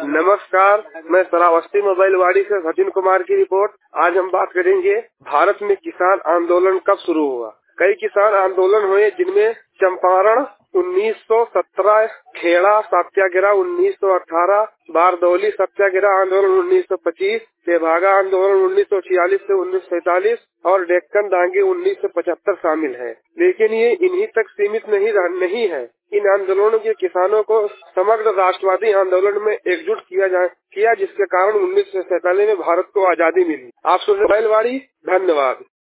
नमस्कार, मैं श्रावस्ती मोबाइल वाड़ी से सचिन कुमार की रिपोर्ट। आज हम बात करेंगे भारत में किसान आंदोलन कब शुरू हुआ। कई किसान आंदोलन हुए जिनमें चंपारण 1917, खेड़ा सत्याग्रह 1918, बारदौली सत्याग्रह आंदोलन 1925, तेभागा आंदोलन 1946 से 1947 और डेक्कन दांगे 1975 शामिल है। लेकिन ये इन्हीं तक सीमित नहीं है। इन आंदोलनों के किसानों को समग्र राष्ट्रवादी आंदोलन में एकजुट किया जिसके कारण 1947 में भारत को आजादी मिली। आप सुन रहे मोबाइल वाड़ी। धन्यवाद।